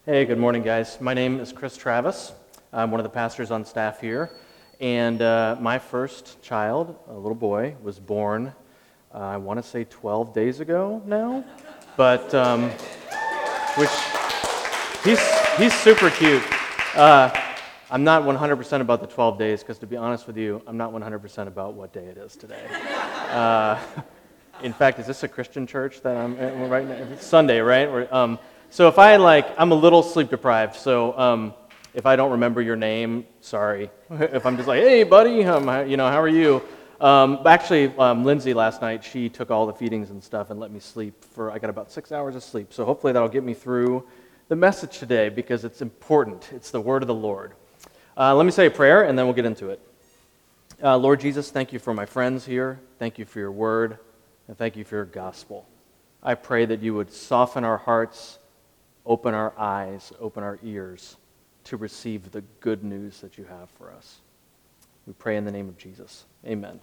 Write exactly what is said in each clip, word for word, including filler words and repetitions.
Hey, good morning, guys. My name is Chris Travis. I'm one of the pastors on staff here. And uh, my first child, a little boy, was born, uh, I want to say twelve days ago now. But, um, which, he's, he's super cute. Uh, I'm not one hundred percent about the twelve days, because to be honest with you, I'm not one hundred percent about what day it is today. Uh, in fact, is this a Christian church that I'm in right now? It's Sunday, right? We're, um, So if I like, I'm a little sleep deprived, so um, if I don't remember your name, sorry. If I'm just like, hey buddy, um, you know, how are you? Um, actually, um, Lindsay last night, she took all the feedings and stuff and let me sleep for, I got about six hours of sleep. So hopefully that'll get me through the message today because it's important. It's the word of the Lord. Uh, let me say a prayer and then we'll get into it. Uh, Lord Jesus, thank you for my friends here. Thank you for your word and thank you for your gospel. I pray that you would soften our hearts, open our eyes, open our ears to receive the good news that you have for us. We pray in the name of Jesus. Amen.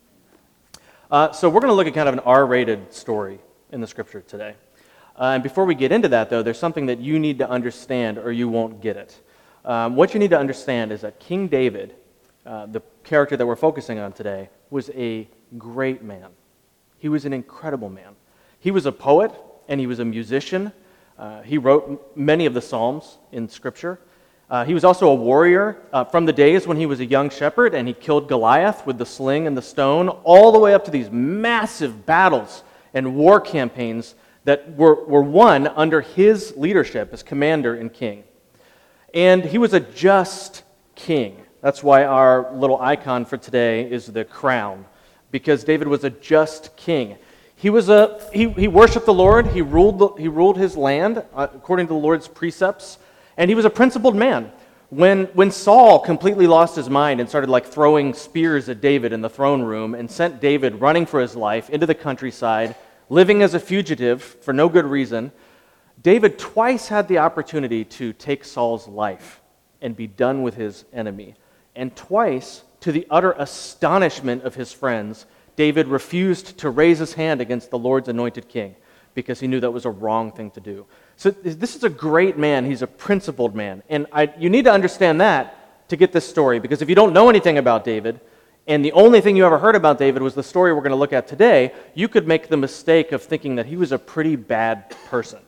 Uh, so we're going to look at kind of an R-rated story in the scripture today. Uh, and before we get into that, though, there's something that you need to understand or you won't get it. Um, what you need to understand is that King David, uh, the character that we're focusing on today, was a great man. He was an incredible man. He was a poet and he was a musician. Uh, he wrote many of the Psalms in Scripture. Uh, he was also a warrior uh, from the days when he was a young shepherd and he killed Goliath with the sling and the stone, all the way up to these massive battles and war campaigns that were, were won under his leadership as commander and king. And he was a just king. That's why our little icon for today is the crown, because David was a just king. He was a he, he worshipped the Lord. He ruled the, he ruled his land uh, according to the Lord's precepts, and he was a principled man. When when Saul completely lost his mind and started like throwing spears at David in the throne room and sent David running for his life into the countryside, living as a fugitive for no good reason, David twice had the opportunity to take Saul's life and be done with his enemy, and twice, to the utter astonishment of his friends, David refused to raise his hand against the Lord's anointed king because he knew that was a wrong thing to do. So this is a great man. He's a principled man. And I, you need to understand that to get this story, because if you don't know anything about David, and the only thing you ever heard about David was the story we're going to look at today, you could make the mistake of thinking that he was a pretty bad person.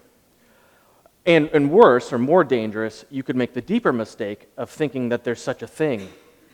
And, and worse, or more dangerous, you could make the deeper mistake of thinking that there's such a thing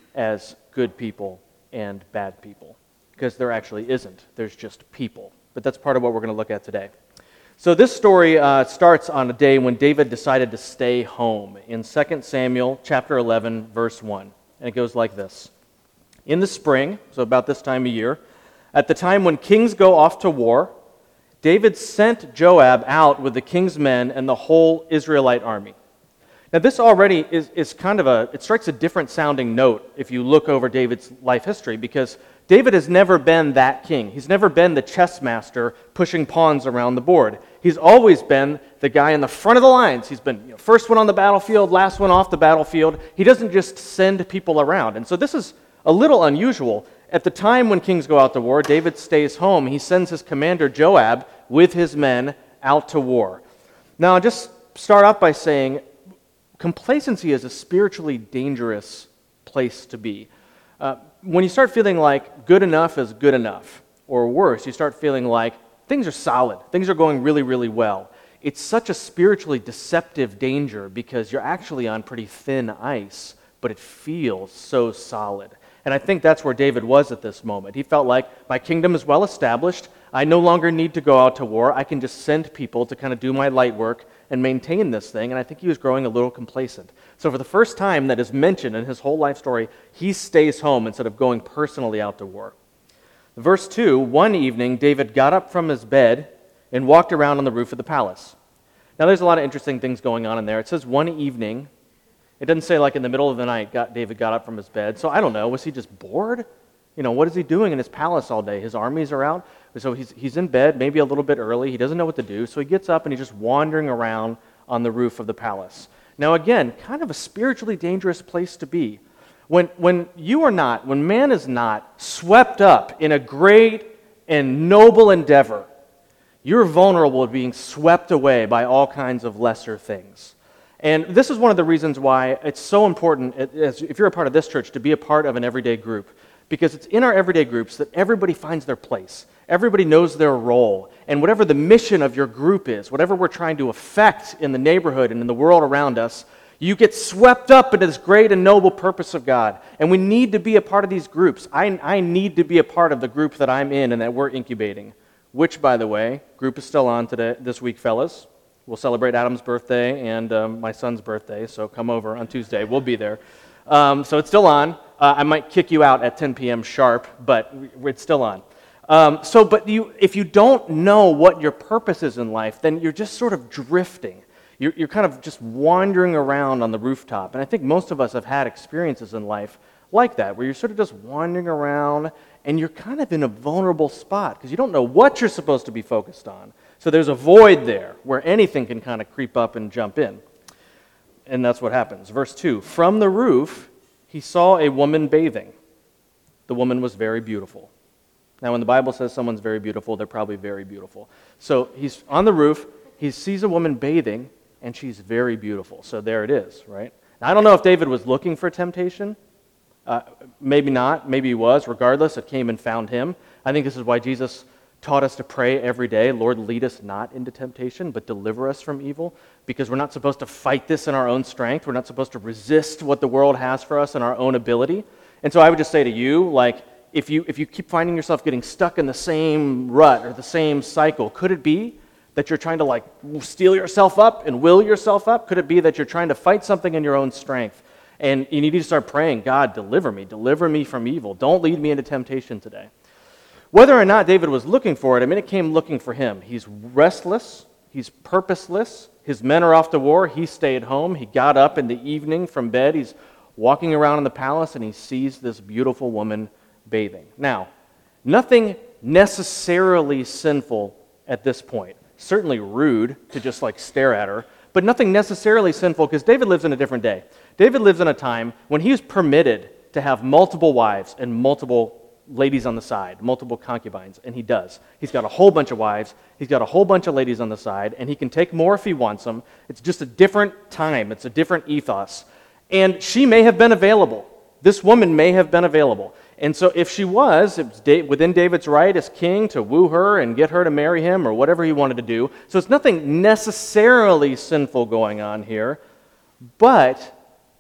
as good people and bad people. Because there actually isn't. There's just people. But that's part of what we're going to look at today. So this story uh, starts on a day when David decided to stay home in Second Samuel chapter eleven, verse one. And it goes like this. In the spring, so about this time of year, at the time when kings go off to war, David sent Joab out with the king's men and the whole Israelite army. Now this already is, is kind of a, it strikes a different sounding note if you look over David's life history, because David has never been that king. He's never been the chess master pushing pawns around the board. He's always been the guy in the front of the lines. He's been you know, first one on the battlefield, last one off the battlefield. He doesn't just send people around. And so this is a little unusual. At the time when kings go out to war, David stays home. He sends his commander Joab with his men out to war. Now, I'll just start off by saying complacency is a spiritually dangerous place to be. Uh, when you start feeling like good enough is good enough, or worse, you start feeling like things are solid, things are going really, really well, it's such a spiritually deceptive danger because you're actually on pretty thin ice, but it feels so solid. And I think that's where David was at this moment. He felt like, my kingdom is well established, I no longer need to go out to war, I can just send people to kind of do my light work and maintain this thing, and I think he was growing a little complacent. So for the first time that is mentioned in his whole life story, he stays home instead of going personally out to war. Verse two, one evening David got up from his bed and walked around on the roof of the palace. Now there's a lot of interesting things going on in there. It says one evening. It doesn't say like in the middle of the night got, David got up from his bed. So I don't know, was he just bored? You know, what is he doing in his palace all day? His armies are out. So he's he's in bed, maybe a little bit early. He doesn't know what to do. So he gets up and he's just wandering around on the roof of the palace. Now again, kind of a spiritually dangerous place to be. When when you are not, when man is not swept up in a great and noble endeavor, you're vulnerable to being swept away by all kinds of lesser things. And this is one of the reasons why it's so important, as if you're a part of this church, to be a part of an everyday group. Because it's in our everyday groups that everybody finds their place. Everybody knows their role. And whatever the mission of your group is, whatever we're trying to affect in the neighborhood and in the world around us, you get swept up into this great and noble purpose of God. And we need to be a part of these groups. I, I need to be a part of the group that I'm in and that we're incubating. Which, by the way, group is still on today, this week, fellas. We'll celebrate Adam's birthday and um, my son's birthday, so come over on Tuesday. We'll be there. Um, so it's still on. Uh, I might kick you out at ten p.m. sharp, but it's still on. Um, so, but you, if you don't know what your purpose is in life, then you're just sort of drifting. You're, you're kind of just wandering around on the rooftop. And I think most of us have had experiences in life like that, where you're sort of just wandering around and you're kind of in a vulnerable spot because you don't know what you're supposed to be focused on. So there's a void there where anything can kind of creep up and jump in. And that's what happens. Verse two, from the roof, he saw a woman bathing. The woman was very beautiful. Now, when the Bible says someone's very beautiful, they're probably very beautiful. So he's on the roof, he sees a woman bathing, and she's very beautiful. So there it is, right? Now, I don't know if David was looking for temptation. Uh, maybe not. Maybe he was. Regardless, it came and found him. I think this is why Jesus taught us to pray every day, Lord, lead us not into temptation, but deliver us from evil, because we're not supposed to fight this in our own strength. We're not supposed to resist what the world has for us in our own ability. And so I would just say to you, like, if you if you keep finding yourself getting stuck in the same rut or the same cycle, could it be that you're trying to, like, steel yourself up and will yourself up? Could it be that you're trying to fight something in your own strength? And you need to start praying, God, deliver me, deliver me from evil. Don't lead me into temptation today. Whether or not David was looking for it, I mean, it came looking for him. He's restless. He's purposeless. His men are off to war. He stayed home. He got up in the evening from bed. He's walking around in the palace, and he sees this beautiful woman bathing. Now, nothing necessarily sinful at this point. Certainly rude to just, like, stare at her, but nothing necessarily sinful, because David lives in a different day. David lives in a time when he is permitted to have multiple wives and multiple ladies on the side, multiple concubines, and he does. He's got a whole bunch of wives, he's got a whole bunch of ladies on the side, and he can take more if he wants them. It's just a different time, it's a different ethos. And she may have been available. This woman may have been available. And so if she was, it was within David's right as king to woo her and get her to marry him or whatever he wanted to do. So it's nothing necessarily sinful going on here, but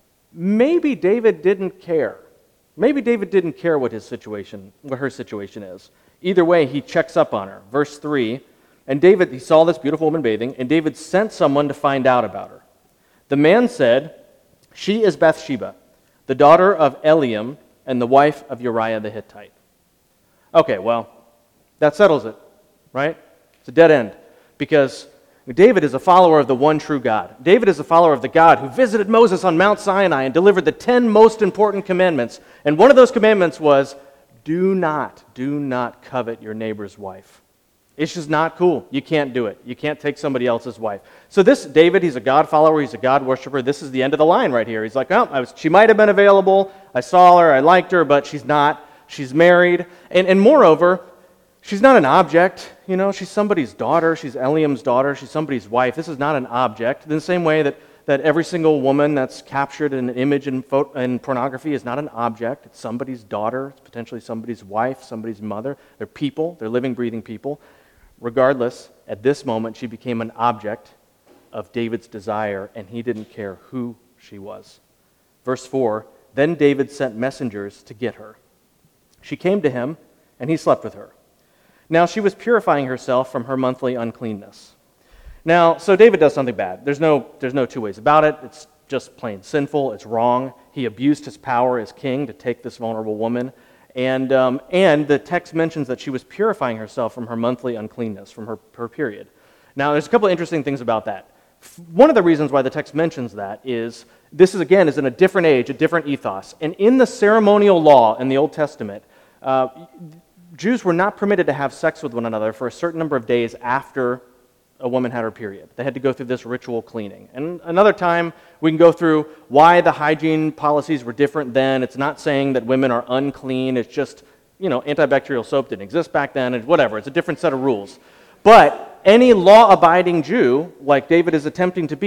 maybe David didn't care. Maybe David didn't care what his situation, what her situation is. Either way, he checks up on her. Verse three, and David, he saw this beautiful woman bathing, and David sent someone to find out about her. The man said, she is Bathsheba, the daughter of Eliam, and the wife of Uriah the Hittite. Okay, well, that settles it, right? It's a dead end, because David is a follower of the one true God. David is a follower of the God who visited Moses on Mount Sinai and delivered the ten most important commandments. And one of those commandments was, do not, do not covet your neighbor's wife. It's just not cool. You can't do it. You can't take somebody else's wife. So this David, he's a God follower, he's a God worshiper. This is the end of the line right here. He's like, oh, I was, she might have been available. I saw her, I liked her, but she's not. She's married. And, and moreover, she's not an object. You know, she's somebody's daughter. She's Eliam's daughter. She's somebody's wife. This is not an object. In the same way that, that every single woman that's captured in an image in, pho- in pornography is not an object. It's somebody's daughter. It's potentially somebody's wife, somebody's mother. They're people. They're living, breathing people. Regardless, at this moment, she became an object of David's desire, and he didn't care who she was. Verse four, then David sent messengers to get her. She came to him, and he slept with her. Now she was purifying herself from her monthly uncleanness. Now, so David does something bad. There's no, there's no two ways about it. It's just plain sinful. It's wrong. He abused his power as king to take this vulnerable woman. And um, and the text mentions that she was purifying herself from her monthly uncleanness, from her, her period. Now, there's a couple of interesting things about that. One of the reasons why the text mentions that is, this is, again, is in a different age, a different ethos. And in the ceremonial law in the Old Testament, uh, Jews were not permitted to have sex with one another for a certain number of days after a woman had her period. They had to go through this ritual cleaning. And another time, we can go through why the hygiene policies were different then. It's not saying that women are unclean. It's just, you know, antibacterial soap didn't exist back then. It's whatever. It's a different set of rules. But any law-abiding Jew, like David is attempting to be,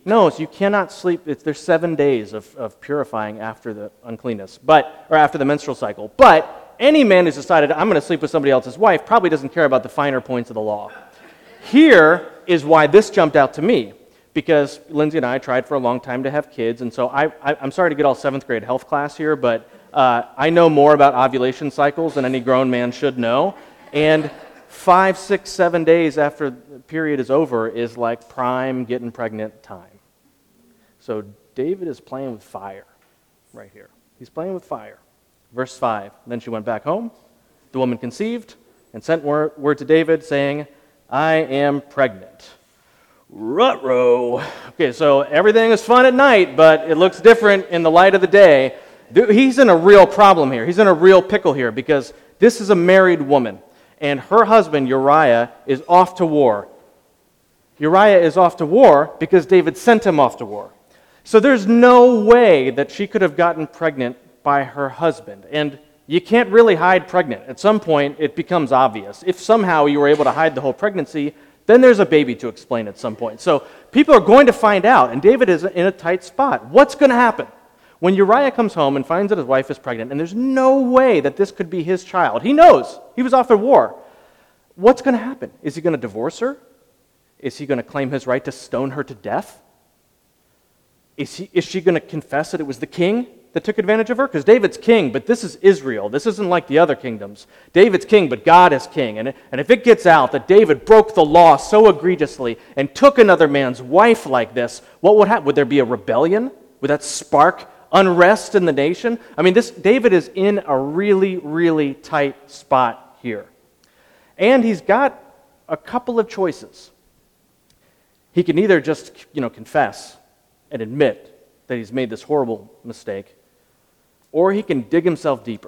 No, so you cannot sleep. It's, there's seven days of, of purifying after the uncleanness, but or after the menstrual cycle. But any man who's decided, I'm going to sleep with somebody else's wife, probably doesn't care about the finer points of the law. Here is why this jumped out to me, because Lindsay and I tried for a long time to have kids, and so I, I, I'm sorry to get all seventh grade health class here, but uh, I know more about ovulation cycles than any grown man should know, and five, six, seven days after the period is over is like prime getting pregnant time. So David is playing with fire right here. He's playing with fire. Verse five, then she went back home. The woman conceived and sent word, word to David saying, I am pregnant. Ruh-roh. Okay, so everything is fun at night, but it looks different in the light of the day. He's in a real problem here. He's in a real pickle here because this is a married woman, and her husband, Uriah, is off to war. Uriah is off to war because David sent him off to war. So there's no way that she could have gotten pregnant by her husband. And you can't really hide pregnant. At some point, it becomes obvious. If somehow you were able to hide the whole pregnancy, then there's a baby to explain at some point. So people are going to find out, and David is in a tight spot. What's going to happen? When Uriah comes home and finds that his wife is pregnant, and there's no way that this could be his child. He knows. He was off at war. What's going to happen? Is he going to divorce her? Is he going to claim his right to stone her to death? Is, he, is she going to confess that it was the king that took advantage of her? Because David's king, but this is Israel. This isn't like the other kingdoms. David's king, but God is king. And, and if it gets out that David broke the law so egregiously and took another man's wife like this, what would happen? Would there be a rebellion? Would that spark unrest in the nation? I mean, this David is in a really, really tight spot here. And he's got a couple of choices. He can either just, you know, confess and admit that he's made this horrible mistake, or he can dig himself deeper.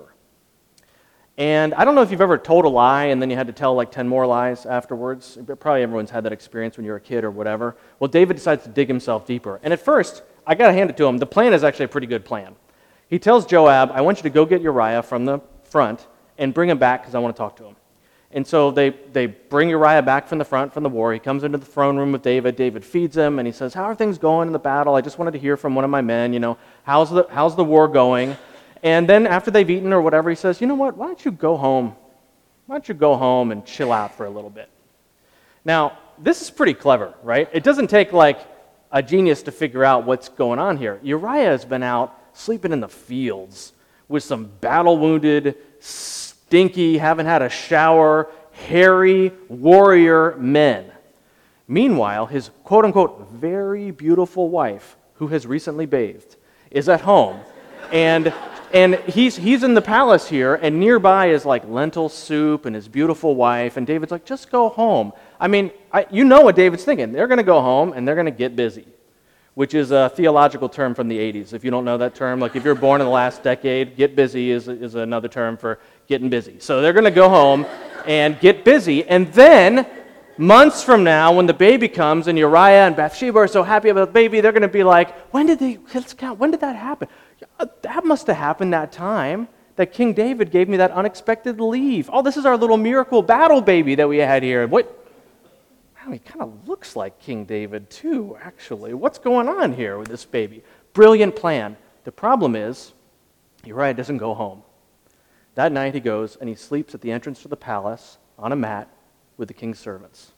And I don't know if you've ever told a lie and then you had to tell like ten more lies afterwards. Probably everyone's had that experience when you're a kid or whatever. Well, David decides to dig himself deeper. And at first, I got to hand it to him, the plan is actually a pretty good plan. He tells Joab, I want you to go get Uriah from the front and bring him back because I want to talk to him. And so they, they bring Uriah back from the front from the war. He comes into the throne room with David. David feeds him, and he says, how are things going in the battle? I just wanted to hear from one of my men, you know, how's the, how's the war going? And then after they've eaten or whatever, he says, you know what, why don't you go home? Why don't you go home and chill out for a little bit? Now, this is pretty clever, right? It doesn't take like a genius to figure out what's going on here. Uriah has been out sleeping in the fields with some battle-wounded, stinky, haven't had a shower, hairy warrior men. Meanwhile, his quote-unquote very beautiful wife, who has recently bathed, is at home. And and he's he's in the palace here, and nearby is like lentil soup and his beautiful wife, and David's like, just go home. I mean, I, you know what David's thinking. They're going to go home, and they're going to get busy, which is a theological term from the eighties. If you don't know that term, like if you're born in the last decade, get busy is, is another term for getting busy. So they're going to go home and get busy, and then months from now, when the baby comes and Uriah and Bathsheba are so happy about the baby, they're going to be like, when did they, let's count, when did that happen? That must have happened that time that King David gave me that unexpected leave. Oh, this is our little miracle battle baby that we had here. What? Wow, he kind of looks like King David too, actually. What's going on here with this baby? Brilliant plan. The problem is, Uriah doesn't go home. That night he goes and he sleeps at the entrance to the palace on a mat with the king's servants.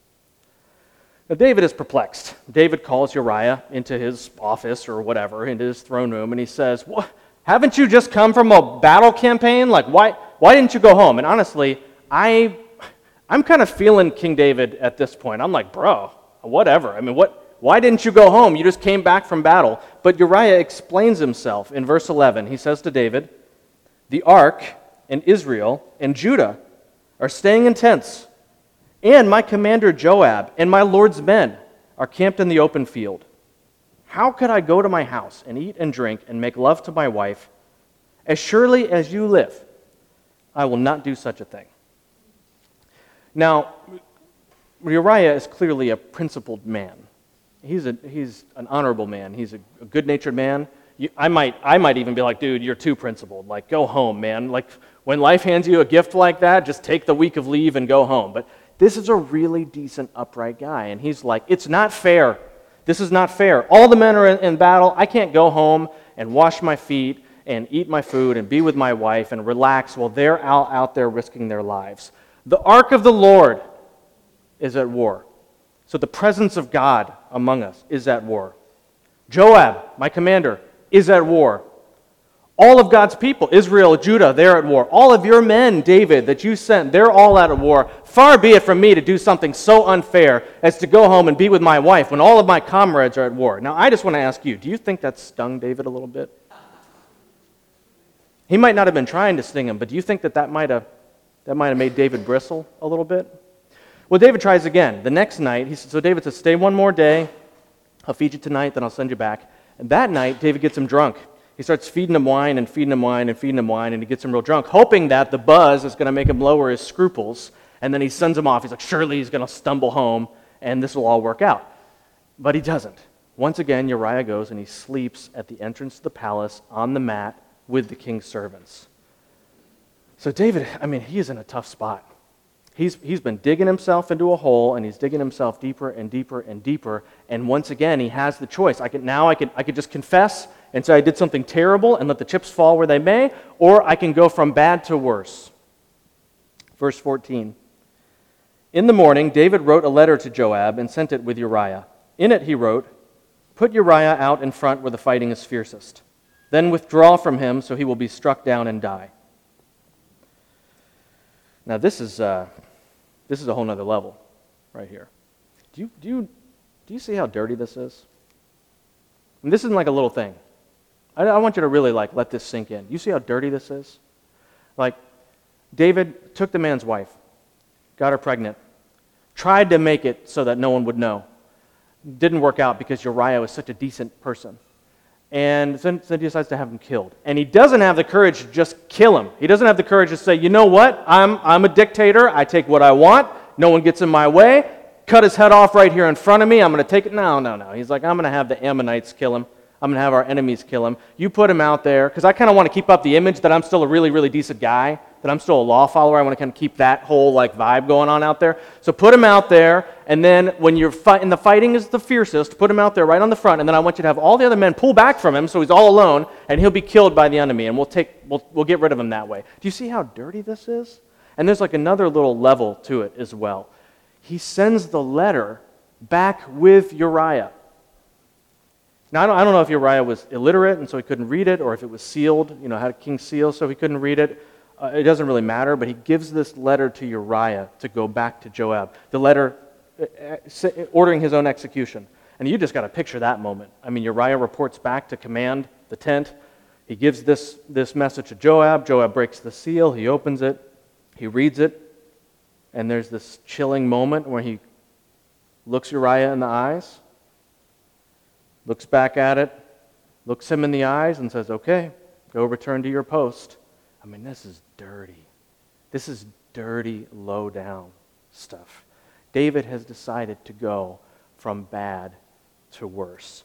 Now David is perplexed. David calls Uriah into his office or whatever, into his throne room, and he says, what? Haven't you just come from a battle campaign? Like, why, why didn't you go home? And honestly, I, I'm kind of feeling King David at this point. I'm like, bro, whatever. I mean, what? Why didn't you go home? You just came back from battle. But Uriah explains himself in verse eleven. He says to David, the ark and Israel and Judah are staying in tents, and my commander Joab and my Lord's men are camped in the open field. How could I go to my house and eat and drink and make love to my wife? As surely as you live, I will not do such a thing. Now, Uriah is clearly a principled man. He's a he's an honorable man. He's a, a good-natured man. You, I might I might even be like, dude, you're too principled. Like, go home, man. Like, when life hands you a gift like that, just take the week of leave and go home. But this is a really decent, upright guy, and he's like, it's not fair This is not fair. All the men are in, in battle. I can't go home and wash my feet and eat my food and be with my wife and relax while they're out, out there risking their lives. The ark of the Lord is at war. So the presence of God among us is at war. Joab, my commander, is at war. All of God's people, Israel, Judah, they're at war. All of your men, David, that you sent, they're all at war. Far be it from me to do something so unfair as to go home and be with my wife when all of my comrades are at war. Now, I just want to ask you, do you think that stung David a little bit? He might not have been trying to sting him, but do you think that that might have, that might have made David bristle a little bit? Well, David tries again. The next night, he, so David says, stay one more day. I'll feed you tonight, then I'll send you back. And that night, David gets him drunk. He starts feeding him wine and feeding him wine and feeding him wine, and he gets him real drunk, hoping that the buzz is going to make him lower his scruples. And then he sends him off. He's like, surely he's going to stumble home, and this will all work out. But he doesn't. Once again, Uriah goes, and he sleeps at the entrance to the palace on the mat with the king's servants. So David, I mean, he is in a tough spot. He's, he's been digging himself into a hole, and he's digging himself deeper and deeper and deeper. And once again, he has the choice. I could, now I could, I could just confess and say I did something terrible and let the chips fall where they may, or I can go from bad to worse. Verse fourteen. In the morning, David wrote a letter to Joab and sent it with Uriah. In it he wrote, put Uriah out in front where the fighting is fiercest. Then withdraw from him so he will be struck down and die. Now this is uh, this is a whole nother level right here. Do you do you do you see how dirty this is? And this isn't like a little thing. I, I want you to really like let this sink in. You see how dirty this is? Like David took the man's wife, got her pregnant, tried to make it so that no one would know. Didn't work out because Uriah was such a decent person. And then, then he decides to have him killed. And he doesn't have the courage to just kill him. He doesn't have the courage to say, you know what, I'm, I'm a dictator, I take what I want, no one gets in my way, cut his head off right here in front of me, I'm going to take it. No, no, no. He's like, I'm going to have the Ammonites kill him. I'm going to have our enemies kill him. You put him out there, because I kind of want to keep up the image that I'm still a really, really decent guy, that I'm still a law follower. I want to kind of keep that whole like vibe going on out there. So put him out there, and then when you're fighting, the fighting is the fiercest, put him out there right on the front, and then I want you to have all the other men pull back from him so he's all alone, and he'll be killed by the enemy, and we'll take, we'll, we'll get rid of him that way. Do you see how dirty this is? And there's like another little level to it as well. He sends the letter back with Uriah. Now, I don't, I don't know if Uriah was illiterate and so he couldn't read it, or if it was sealed, you know, had a king's seal so he couldn't read it. Uh, it doesn't really matter, but he gives this letter to Uriah to go back to Joab. The letter uh, ordering his own execution. And you just got to picture that moment. I mean, Uriah reports back to command the tent. He gives this, this message to Joab. Joab breaks the seal. He opens it. He reads it. And there's this chilling moment where he looks Uriah in the eyes, looks back at it, looks him in the eyes and says, okay, go return to your post. I mean, this is dirty. This is dirty, low-down stuff. David has decided to go from bad to worse.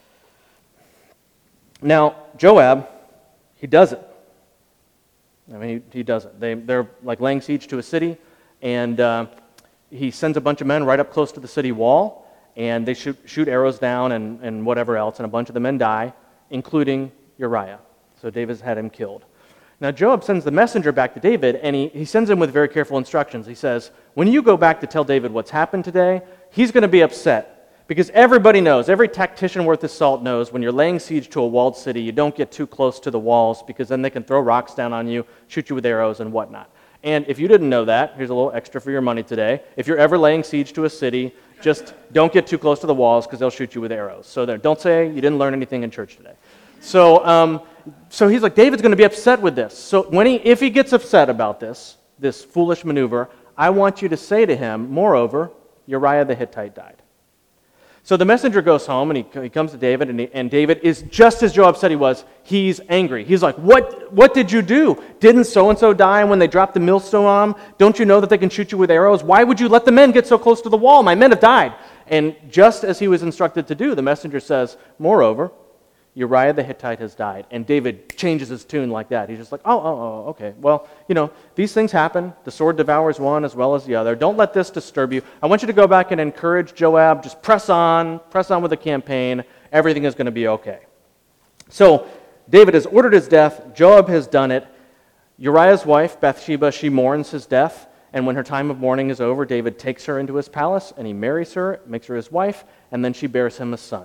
Now, Joab, he does it. I mean, he, he does it. They, they're like laying siege to a city, and uh, he sends a bunch of men right up close to the city wall, and they shoot, shoot arrows down and, and whatever else, and a bunch of the men die, including Uriah. So David's had him killed. Now Joab sends the messenger back to David, and he, he sends him with very careful instructions. He says, when you go back to tell David what's happened today, he's going to be upset, because everybody knows, every tactician worth his salt knows, when you're laying siege to a walled city, you don't get too close to the walls, because then they can throw rocks down on you, shoot you with arrows and whatnot. And if you didn't know that, here's a little extra for your money today. If you're ever laying siege to a city, just don't get too close to the walls because they'll shoot you with arrows. So there, don't say you didn't learn anything in church today. So, um, so he's like, David's going to be upset with this. So when he, if he gets upset about this, this foolish maneuver, I want you to say to him, moreover, Uriah the Hittite died. So the messenger goes home, and he, he comes to David, and, he, and David is just as Joab said he was. He's angry. He's like, what, what did you do? Didn't so-and-so die when they dropped the millstone on him? Don't you know that they can shoot you with arrows? Why would you let the men get so close to the wall? My men have died. And just as he was instructed to do, the messenger says, moreover, Uriah the Hittite has died. And David changes his tune like that. He's just like, oh, oh, oh, okay. Well, you know, these things happen. The sword devours one as well as the other. Don't let this disturb you. I want you to go back and encourage Joab. Just press on, press on with the campaign. Everything is going to be okay. So David has ordered his death. Joab has done it. Uriah's wife, Bathsheba, she mourns his death. And when her time of mourning is over, David takes her into his palace, and he marries her, makes her his wife, and then she bears him a son.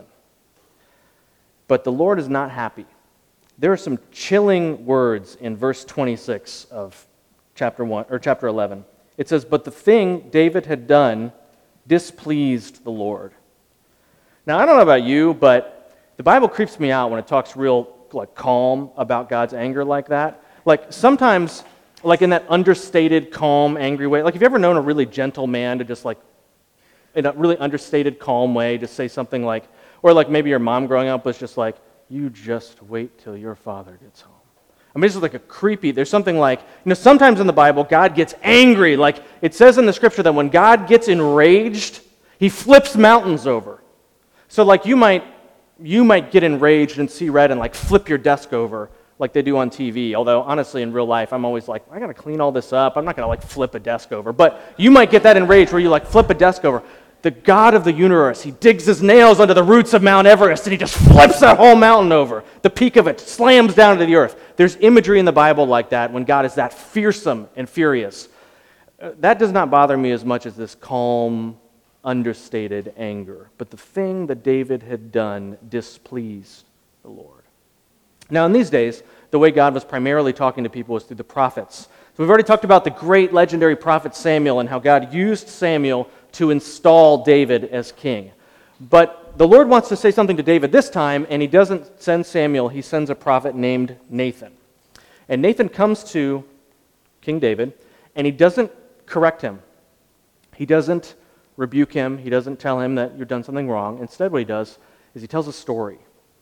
But the Lord is not happy. There are some chilling words in verse twenty-six of chapter one or chapter eleven. It says, "But the thing David had done displeased the Lord." Now, I don't know about you, but the Bible creeps me out when it talks real like calm about God's anger like that. Like sometimes, like in that understated, calm, angry way. Like, have you ever known a really gentle man to just like, in a really understated, calm way, just say something like, or like maybe your mom growing up was just like, "You just wait till your father gets home." I mean, this is like a creepy, there's something like, you know, sometimes in the Bible, God gets angry. Like, it says in the scripture that when God gets enraged, he flips mountains over. So like you might, you might get enraged and see red and like flip your desk over like they do on T V. Although, honestly, in real life, I'm always like, I got to clean all this up. I'm not going to like flip a desk over. But you might get that enraged where you like flip a desk over. The God of the universe, he digs his nails under the roots of Mount Everest and he just flips that whole mountain over. The peak of it slams down to the earth. There's imagery in the Bible like that when God is that fearsome and furious. Uh, that does not bother me as much as this calm, understated anger. But the thing that David had done displeased the Lord. Now, in these days, the way God was primarily talking to people was through the prophets. So we've already talked about the great legendary prophet Samuel and how God used Samuel to install David as king. But the Lord wants to say something to David this time, and he doesn't send Samuel, he sends a prophet named Nathan. And Nathan comes to King David, and he doesn't correct him. He doesn't rebuke him. He doesn't tell him that you've done something wrong. Instead, what he does is he tells a story.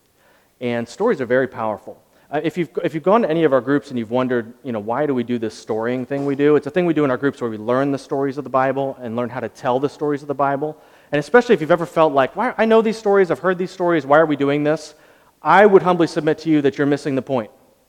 And stories are very powerful. Uh, if you've if you've gone to any of our groups and you've wondered, you know, why do we do this storying thing we do? It's a thing we do in our groups where we learn the stories of the Bible and learn how to tell the stories of the Bible. And especially if you've ever felt like, why I know these stories, I've heard these stories, why are we doing this? I would humbly submit to you that you're missing the point.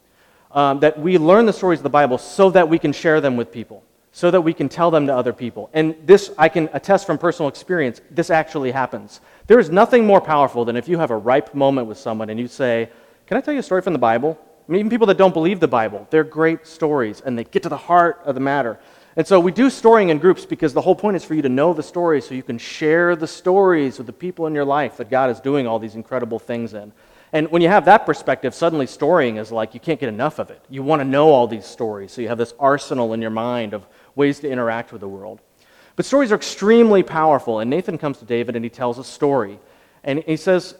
Um, that we learn the stories of the Bible so that we can share them with people, so that we can tell them to other people. And this, I can attest from personal experience, this actually happens. There is nothing more powerful than if you have a ripe moment with someone and you say, "Can I tell you a story from the Bible?" I mean, even people that don't believe the Bible, they're great stories, and they get to the heart of the matter. And so we do storying in groups because the whole point is for you to know the stories so you can share the stories with the people in your life that God is doing all these incredible things in. And when you have that perspective, suddenly storying is like you can't get enough of it. You want to know all these stories, so you have this arsenal in your mind of ways to interact with the world. But stories are extremely powerful, and Nathan comes to David and he tells a story. And he says,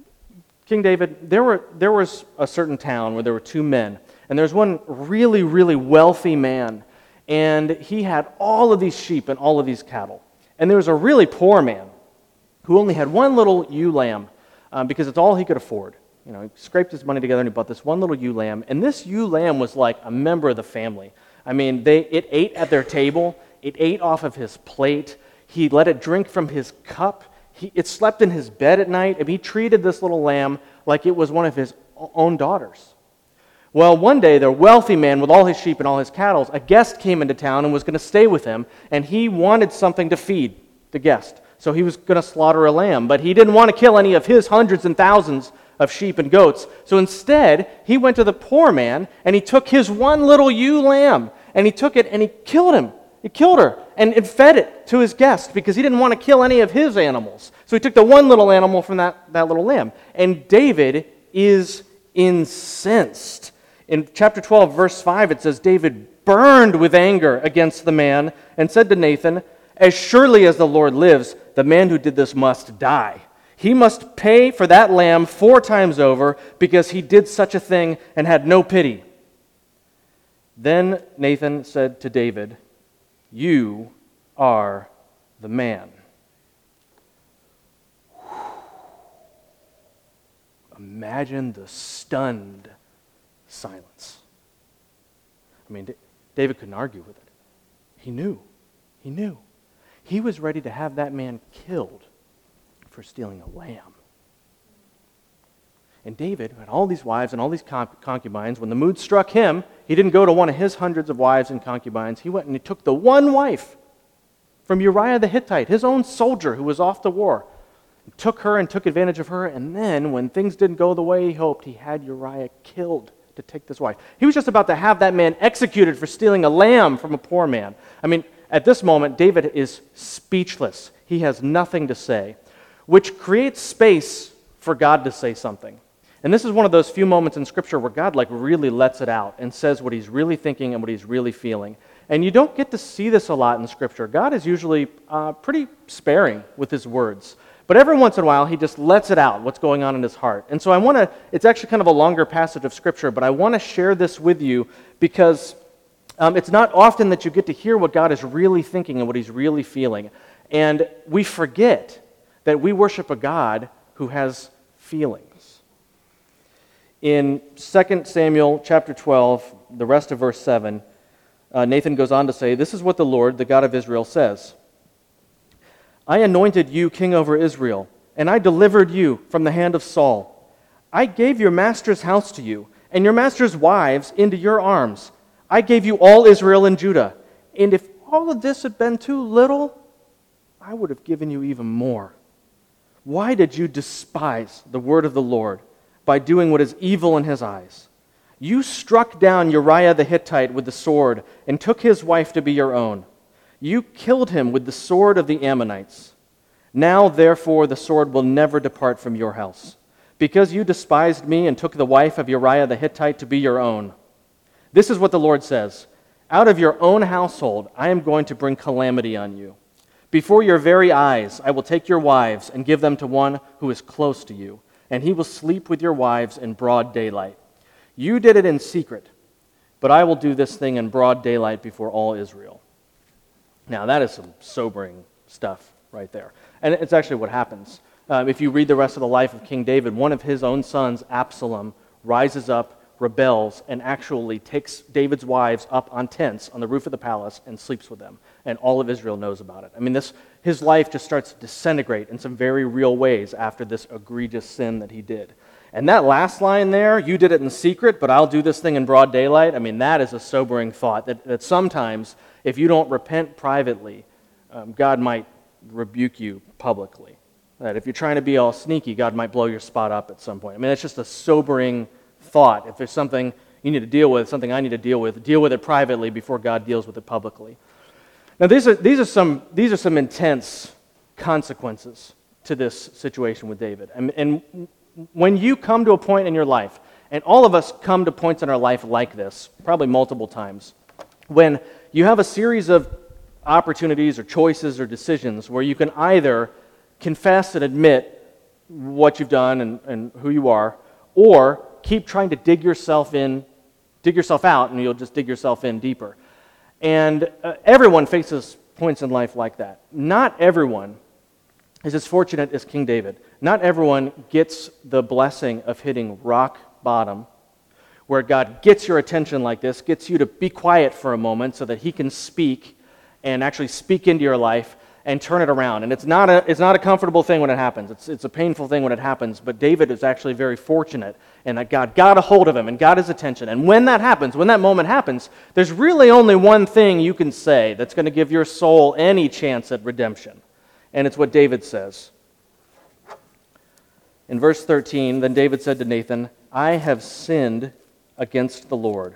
"King David, there were there was a certain town where there were two men, and there's one really, really wealthy man, and he had all of these sheep and all of these cattle. And there was a really poor man who only had one little ewe lamb um, because it's all he could afford. You know, he scraped his money together and he bought this one little ewe lamb, and this ewe lamb was like a member of the family. I mean, they it ate at their table, it ate off of his plate, he let it drink from his cup, he, it slept in his bed at night, and he treated this little lamb like it was one of his own daughters. Well, one day, the wealthy man with all his sheep and all his cattle, a guest came into town and was going to stay with him, and he wanted something to feed the guest. So he was going to slaughter a lamb, but he didn't want to kill any of his hundreds and thousands of sheep and goats. So instead, he went to the poor man, and he took his one little ewe lamb, and he took it and he killed him. He killed her and, and fed it to his guest because he didn't want to kill any of his animals. So he took the one little animal from that, that little lamb. And David is incensed. In chapter twelve, verse five, it says, David burned with anger against the man and said to Nathan, "As surely as the Lord lives, the man who did this must die. He must pay for that lamb four times over because he did such a thing and had no pity." Then Nathan said to David, "You are the man." Imagine the stunned silence. I mean, David couldn't argue with it. He knew. He knew. He was ready to have that man killed for stealing a lamb. And David, who had all these wives and all these concubines, when the mood struck him, he didn't go to one of his hundreds of wives and concubines. He went and he took the one wife from Uriah the Hittite, his own soldier who was off to war. He took her and took advantage of her, and then when things didn't go the way he hoped, he had Uriah killed to take this wife. He was just about to have that man executed for stealing a lamb from a poor man. I mean, at this moment, David is speechless. He has nothing to say, which creates space for God to say something. And this is one of those few moments in Scripture where God like really lets it out and says what he's really thinking and what he's really feeling. And you don't get to see this a lot in Scripture. God is usually uh, pretty sparing with his words. But every once in a while, he just lets it out, what's going on in his heart. And so I want to, it's actually kind of a longer passage of Scripture, but I want to share this with you because um, it's not often that you get to hear what God is really thinking and what he's really feeling. And we forget that we worship a God who has feelings. In Second Samuel chapter twelve, the rest of verse seven, uh, Nathan goes on to say, "This is what the Lord, the God of Israel, says. I anointed you king over Israel, and I delivered you from the hand of Saul. I gave your master's house to you, and your master's wives into your arms. I gave you all Israel and Judah. And if all of this had been too little, I would have given you even more. Why did you despise the word of the Lord by doing what is evil in his eyes? You struck down Uriah the Hittite with the sword and took his wife to be your own. You killed him with the sword of the Ammonites. Now, therefore, the sword will never depart from your house, because you despised me and took the wife of Uriah the Hittite to be your own. This is what the Lord says. Out of your own household I am going to bring calamity on you. Before your very eyes I will take your wives and give them to one who is close to you, and he will sleep with your wives in broad daylight. You did it in secret, but I will do this thing in broad daylight before all Israel." Now, that is some sobering stuff right there. And it's actually what happens. Um, if you read the rest of the life of King David, one of his own sons, Absalom, rises up, rebels, and actually takes David's wives up on tents on the roof of the palace and sleeps with them. And all of Israel knows about it. I mean, this his life just starts to disintegrate in some very real ways after this egregious sin that he did. And that last line there, "You did it in secret, but I'll do this thing in broad daylight," I mean, that is a sobering thought, that, that sometimes if you don't repent privately, um, God might rebuke you publicly. That if you're trying to be all sneaky, God might blow your spot up at some point. I mean, it's just a sobering thought. If there's something you need to deal with, something I need to deal with, deal with it privately before God deals with it publicly. Now, these are, these are, some, these are some intense consequences to this situation with David. And, and when you come to a point in your life, and all of us come to points in our life like this, probably multiple times, when you have a series of opportunities or choices or decisions where you can either confess and admit what you've done and, and who you are, or keep trying to dig yourself in, dig yourself out, and you'll just dig yourself in deeper. And uh, everyone faces points in life like that. Not everyone is as fortunate as King David. Not everyone gets the blessing of hitting rock bottom, where God gets your attention like this, gets you to be quiet for a moment so that he can speak and actually speak into your life and turn it around. And it's not a, it's not a comfortable thing when it happens. It's, it's a painful thing when it happens, but David is actually very fortunate in that God got a hold of him and got his attention. And when that happens, when that moment happens, there's really only one thing you can say that's going to give your soul any chance at redemption. And it's what David says. In verse thirteen, then David said to Nathan, "I have sinned against the Lord."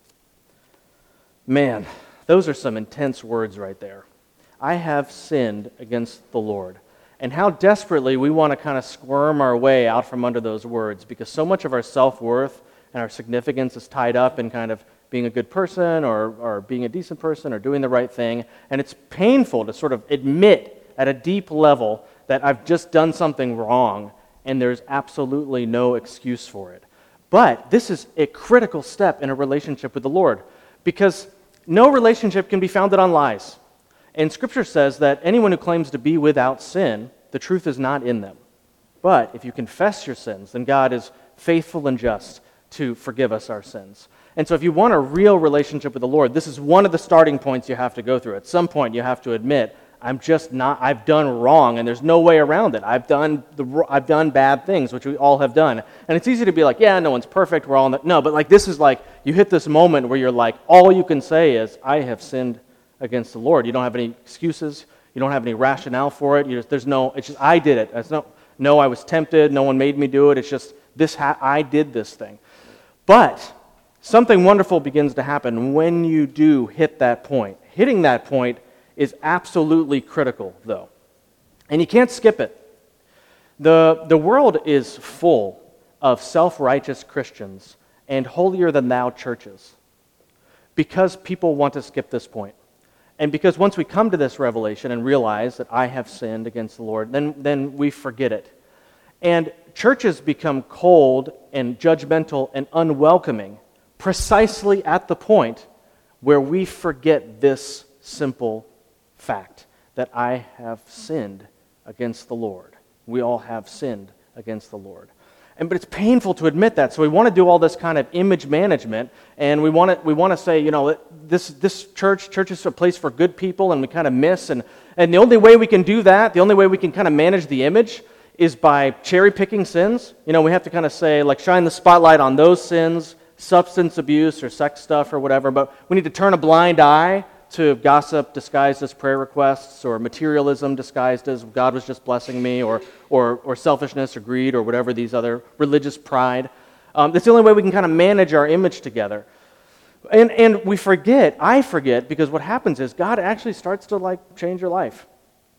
Man, those are some intense words right there. I have sinned against the Lord. And how desperately we want to kind of squirm our way out from under those words, because so much of our self-worth and our significance is tied up in kind of being a good person or, or being a decent person or doing the right thing. And it's painful to sort of admit at a deep level that I've just done something wrong and there's absolutely no excuse for it. But this is a critical step in a relationship with the Lord, because no relationship can be founded on lies. And Scripture says that anyone who claims to be without sin, the truth is not in them. But if you confess your sins, then God is faithful and just to forgive us our sins. And so if you want a real relationship with the Lord, this is one of the starting points you have to go through. At some point, you have to admit, I'm just not, I've done wrong, and there's no way around it. I've done the, I've done bad things, which we all have done. And it's easy to be like, yeah, no one's perfect, we're all in the, no, but like this is like, you hit this moment where you're like, all you can say is, I have sinned against the Lord. You don't have any excuses, you don't have any rationale for it, you just, there's no, it's just, I did it. It's no, no, I was tempted, no one made me do it, it's just, this, ha- I did this thing. But something wonderful begins to happen when you do hit that point. Hitting that point is absolutely critical, though. And you can't skip it. The, the world is full of self-righteous Christians and holier-than-thou churches because people want to skip this point. And because once we come to this revelation and realize that I have sinned against the Lord, then, then we forget it. And churches become cold and judgmental and unwelcoming precisely at the point where we forget this simple fact, that I have sinned against the Lord. We all have sinned against the Lord. And but it's painful to admit that, so we want to do all this kind of image management, and we want to we want to say, you know, this this church church is a place for good people, and we kind of miss, and and the only way we can do that, the only way we can kind of manage the image is by cherry picking sins. You know, we have to kind of say, like, shine the spotlight on those sins, substance abuse or sex stuff or whatever, but we need to turn a blind eye to gossip disguised as prayer requests, or materialism disguised as God was just blessing me, or or, or selfishness or greed or whatever, these other religious pride. Um, that's the only way we can kind of manage our image together. And and we forget, I forget, because what happens is God actually starts to like change your life.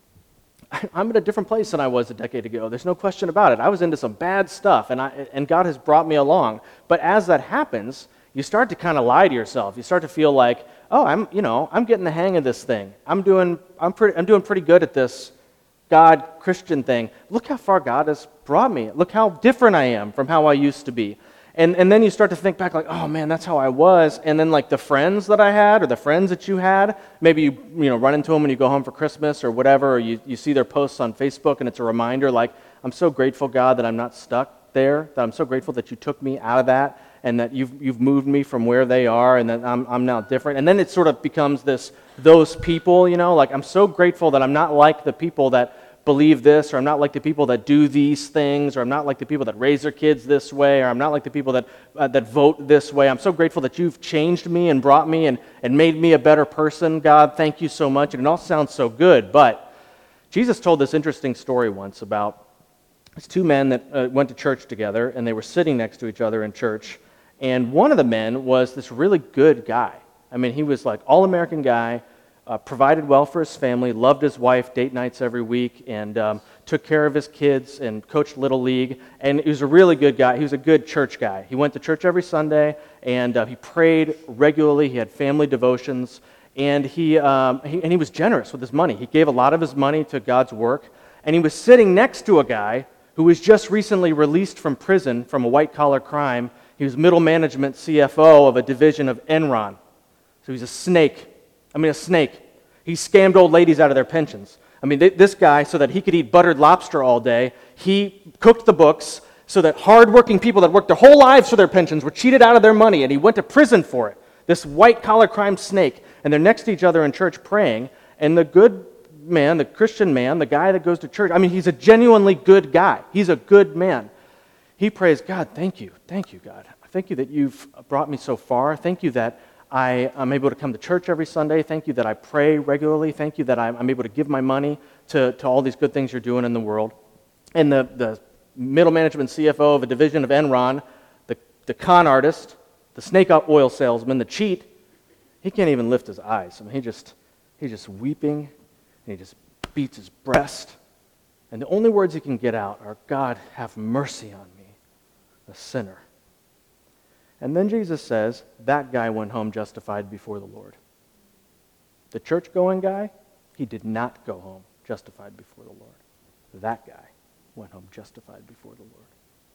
I'm in a different place than I was a decade ago. There's no question about it. I was into some bad stuff, and I and God has brought me along. But as that happens, you start to kind of lie to yourself. You start to feel like, oh, I'm, you know, I'm getting the hang of this thing. I'm doing, I'm pretty, I'm doing pretty good at this God Christian thing. Look how far God has brought me. Look how different I am from how I used to be. And and then you start to think back like, oh man, that's how I was. And then like the friends that I had, or the friends that you had, maybe you you know run into them when you go home for Christmas or whatever, or you, you see their posts on Facebook, and it's a reminder like, I'm so grateful, God, that I'm not stuck there, that I'm so grateful that you took me out of that, and that you've you've moved me from where they are, and that I'm I'm now different. And then it sort of becomes this, those people, you know, like I'm so grateful that I'm not like the people that believe this, or I'm not like the people that do these things, or I'm not like the people that raise their kids this way, or I'm not like the people that uh, that vote this way. I'm so grateful that you've changed me and brought me and, and made me a better person, God. Thank you so much. And it all sounds so good, but Jesus told this interesting story once about these two men that uh, went to church together, and they were sitting next to each other in church, and one of the men was this really good guy. I mean, he was like all-American guy, Uh, provided well for his family, loved his wife, date nights every week, and um, took care of his kids and coached Little League. And he was a really good guy. He was a good church guy. He went to church every Sunday, and uh, he prayed regularly. He had family devotions, and he, um, he and he was generous with his money. He gave a lot of his money to God's work, and he was sitting next to a guy who was just recently released from prison from a white-collar crime. He was middle management C F O of a division of Enron. So he's a snake. I mean, a snake. He scammed old ladies out of their pensions. I mean, th- this guy, so that he could eat buttered lobster all day, he cooked the books so that hardworking people that worked their whole lives for their pensions were cheated out of their money, and he went to prison for it. This white-collar crime snake. And they're next to each other in church praying, and the good man, the Christian man, the guy that goes to church, I mean, he's a genuinely good guy. He's a good man. He prays, God, thank you. Thank you, God. Thank you that you've brought me so far. Thank you that I, I'm able to come to church every Sunday. Thank you that I pray regularly. Thank you that I'm, I'm able to give my money to, to all these good things you're doing in the world. And the, the middle management C F O of a division of Enron, the, the con artist, the snake oil salesman, the cheat, he can't even lift his eyes. I mean, he just, he's just weeping, and he just beats his breast. And the only words he can get out are, God, have mercy on me, a sinner. And then Jesus says, that guy went home justified before the Lord. The church-going guy, he did not go home justified before the Lord. That guy went home justified before the Lord.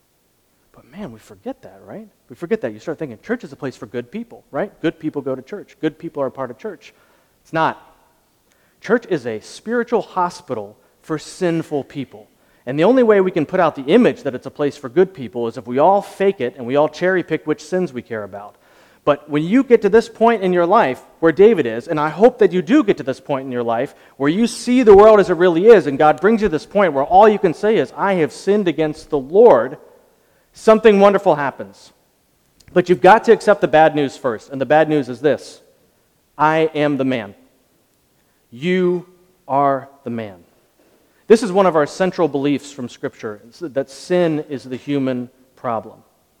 But man, we forget that, right? We forget that. You start thinking church is a place for good people, right? Good people go to church. Good people are a part of church. It's not. Church is a spiritual hospital for sinful people. And the only way we can put out the image that it's a place for good people is if we all fake it and we all cherry pick which sins we care about. But when you get to this point in your life where David is, and I hope that you do get to this point in your life where you see the world as it really is, and God brings you to this point where all you can say is, I have sinned against the Lord, something wonderful happens. But you've got to accept the bad news first, and the bad news is this: I am the man. You are the man. This is one of our central beliefs from Scripture, that sin is the human problem.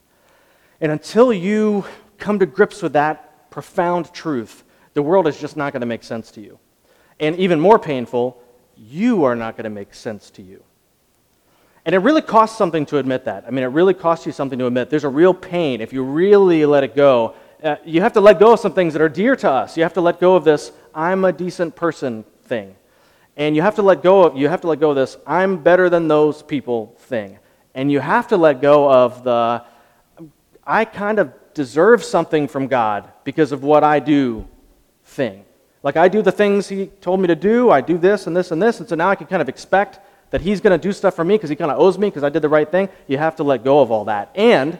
And until you come to grips with that profound truth, the world is just not going to make sense to you. And even more painful, you are not going to make sense to you. And it really costs something to admit that. I mean, it really costs you something to admit. There's a real pain if you really let it go. Uh, you have to let go of some things that are dear to us. You have to let go of this I'm a decent person thing. And you have to let go of you have to let go of this I'm better than those people thing. And you have to let go of the I kind of deserve something from God because of what I do thing. Like I do the things he told me to do, I do this and this and this, and so now I can kind of expect that he's going to do stuff for me because he kind of owes me because I did the right thing. You have to let go of all that. And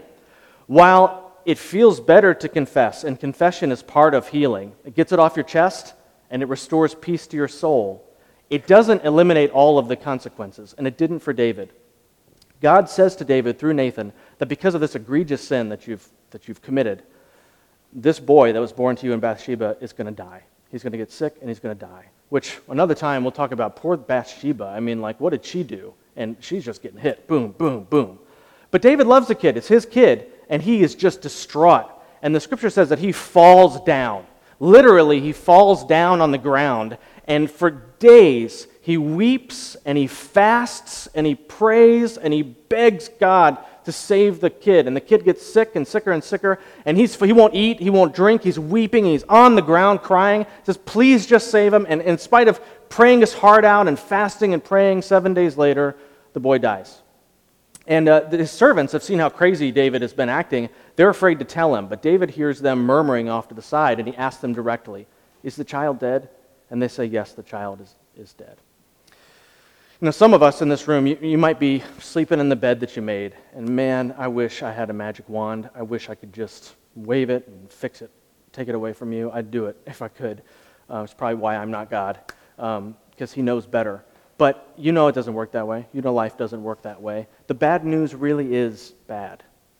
while it feels better to confess, and confession is part of healing, it gets it off your chest and it restores peace to your soul, it doesn't eliminate all of the consequences, and it didn't for David. God says to David through Nathan that because of this egregious sin that you've that you've committed, this boy that was born to you in Bathsheba is going to die. He's going to get sick and he's going to die. Which another time we'll talk about poor Bathsheba. I mean, like, what did she do? And she's just getting hit. Boom, boom, boom. But David loves the kid. It's his kid, and he is just distraught. And the scripture says that he falls down. Literally, he falls down on the ground, and for days he weeps and he fasts and he prays and he begs God to save the kid. And the kid gets sick and sicker and sicker, and he's, he won't eat, he won't drink, he's weeping, he's on the ground crying. He says, please just save him. And in spite of praying his heart out and fasting and praying, seven days later, the boy dies. And uh, his servants have seen how crazy David has been acting. They're afraid to tell him, but David hears them murmuring off to the side, and he asks them directly, is the child dead? And they say, yes, the child is, is dead. You know, some of us in this room, you, you might be sleeping in the bed that you made, and man, I wish I had a magic wand. I wish I could just wave it and fix it, take it away from you. I'd do it if I could. Uh, it's probably why I'm not God, um, because he knows better. But you know it doesn't work that way. You know life doesn't work that way. The bad news really is bad.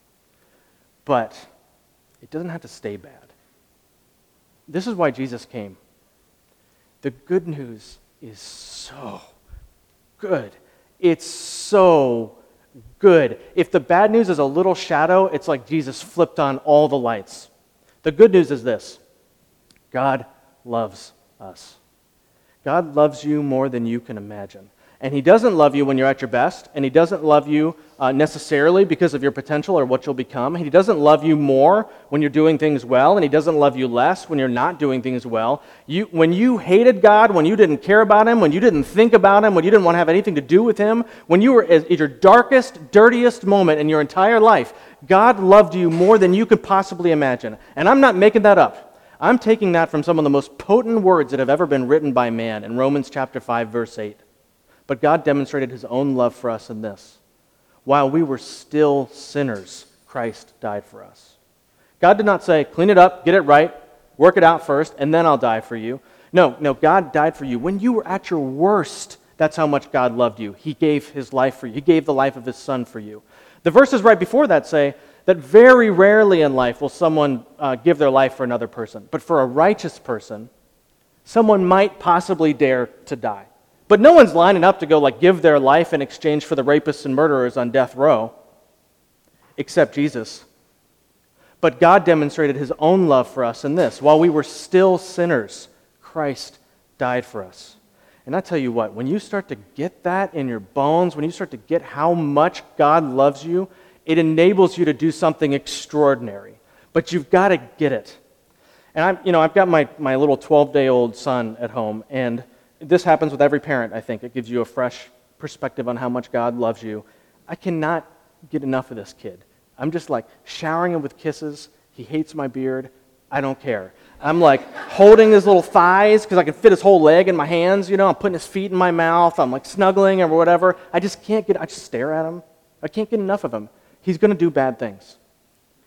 But it doesn't have to stay bad. This is why Jesus came. The good news is so good. It's so good. If the bad news is a little shadow, it's like Jesus flipped on all the lights. The good news is this: God loves us. God loves you more than you can imagine. And he doesn't love you when you're at your best, and he doesn't love you uh, necessarily because of your potential or what you'll become. He doesn't love you more when you're doing things well, and he doesn't love you less when you're not doing things well. You, when you hated God, when you didn't care about him, when you didn't think about him, when you didn't want to have anything to do with him, when you were at your darkest, dirtiest moment in your entire life, God loved you more than you could possibly imagine. And I'm not making that up. I'm taking that from some of the most potent words that have ever been written by man in Romans chapter five, verse eight. But God demonstrated his own love for us in this: while we were still sinners, Christ died for us. God did not say, clean it up, get it right, work it out first, and then I'll die for you. No, no, God died for you. When you were at your worst, that's how much God loved you. He gave his life for you. He gave the life of his son for you. The verses right before that say that very rarely in life will someone uh, give their life for another person. But for a righteous person, someone might possibly dare to die. But no one's lining up to go like give their life in exchange for the rapists and murderers on death row, except Jesus. But God demonstrated his own love for us in this: while we were still sinners, Christ died for us. And I tell you what, when you start to get that in your bones, when you start to get how much God loves you, it enables you to do something extraordinary. But you've got to get it. And I'm, you know, I've got my, my little twelve-day-old son at home, and this happens with every parent, I think. It gives you a fresh perspective on how much God loves you. I cannot get enough of this kid. I'm just like showering him with kisses. He hates my beard. I don't care. I'm like holding his little thighs because I can fit his whole leg in my hands. You know, I'm putting his feet in my mouth. I'm like snuggling or whatever. I just can't get, I just stare at him. I can't get enough of him. He's going to do bad things.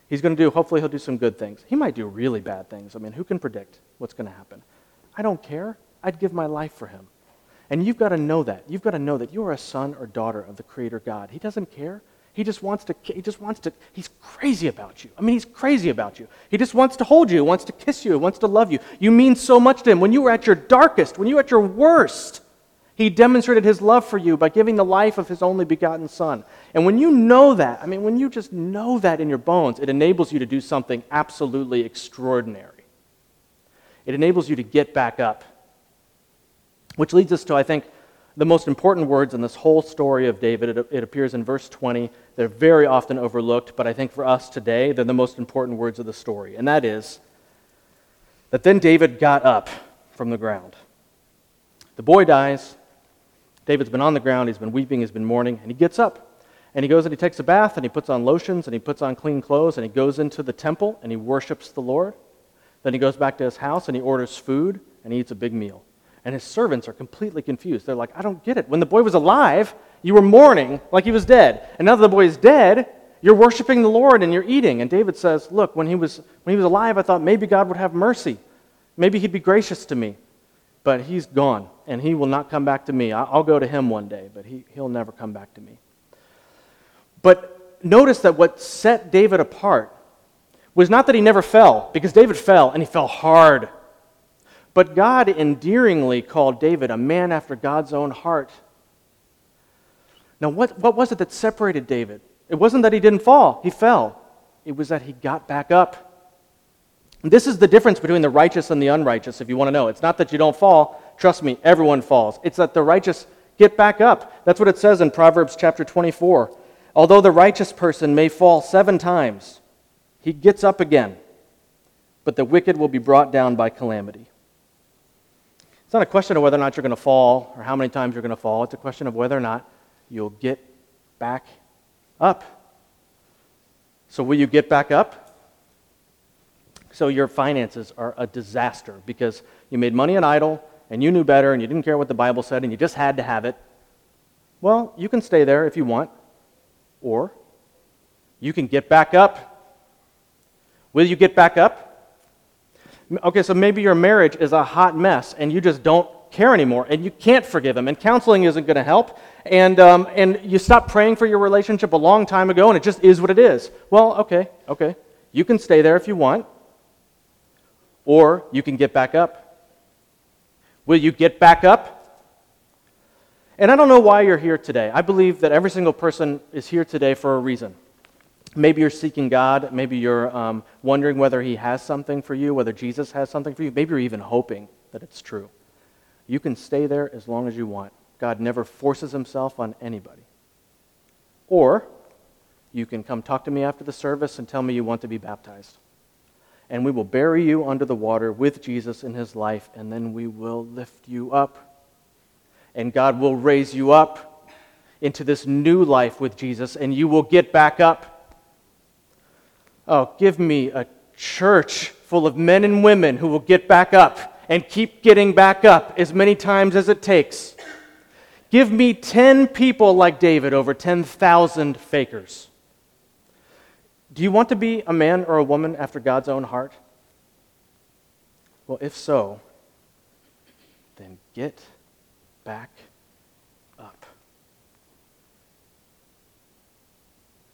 He's going to do, hopefully he'll do some good things. He might do really bad things. I mean, who can predict what's going to happen? I don't care. I'd give my life for him. And you've got to know that. You've got to know that you are a son or daughter of the Creator God. He doesn't care. He just wants to, he just wants to, he's crazy about you. I mean, he's crazy about you. He just wants to hold you, wants to kiss you, wants to love you. You mean so much to him. When you were at your darkest, when you were at your worst, he demonstrated his love for you by giving the life of his only begotten Son. And when you know that, I mean, when you just know that in your bones, it enables you to do something absolutely extraordinary. It enables you to get back up. Which leads us to, I think, the most important words in this whole story of David. It, it appears in verse twenty. They're very often overlooked, but I think for us today, they're the most important words of the story. And that is that then David got up from the ground. The boy dies. David's been on the ground. He's been weeping. He's been mourning. And he gets up. And he goes and he takes a bath, and he puts on lotions, and he puts on clean clothes, and he goes into the temple, and he worships the Lord. Then he goes back to his house, and he orders food, and he eats a big meal. And his servants are completely confused. They're like, I don't get it. When the boy was alive, you were mourning like he was dead. And now that the boy is dead, you're worshiping the Lord and you're eating. And David says, look, when he was when he was alive, I thought maybe God would have mercy. Maybe he'd be gracious to me. But he's gone, and he will not come back to me. I'll go to him one day, but he, he'll never come back to me. But notice that what set David apart was not that he never fell, because David fell, and he fell hard. But God endearingly called David a man after God's own heart. Now, what, what was it that separated David? It wasn't that he didn't fall. He fell. It was that he got back up. And this is the difference between the righteous and the unrighteous, if you want to know. It's not that you don't fall. Trust me, everyone falls. It's that the righteous get back up. That's what it says in Proverbs chapter twenty-four. Although the righteous person may fall seven times, he gets up again. But the wicked will be brought down by calamity. It's not a question of whether or not you're going to fall or how many times you're going to fall. It's a question of whether or not you'll get back up. So will you get back up? So your finances are a disaster because you made money an idol and you knew better and you didn't care what the Bible said and you just had to have it. Well, you can stay there if you want, or you can get back up. Will you get back up? Okay, so maybe your marriage is a hot mess and you just don't care anymore and you can't forgive him and counseling isn't going to help and um, and you stopped praying for your relationship a long time ago and it just is what it is. Well, okay, okay. You can stay there if you want, or you can get back up. Will you get back up? And I don't know why you're here today. I believe that every single person is here today for a reason. Maybe you're seeking God. Maybe you're um, wondering whether He has something for you, whether Jesus has something for you. Maybe you're even hoping that it's true. You can stay there as long as you want. God never forces Himself on anybody. Or you can come talk to me after the service and tell me you want to be baptized. And we will bury you under the water with Jesus in His life, and then we will lift you up. And God will raise you up into this new life with Jesus, and you will get back up. Oh, give me a church full of men and women who will get back up and keep getting back up as many times as it takes. Give me ten people like David over ten thousand fakers. Do you want to be a man or a woman after God's own heart? Well, if so, then get back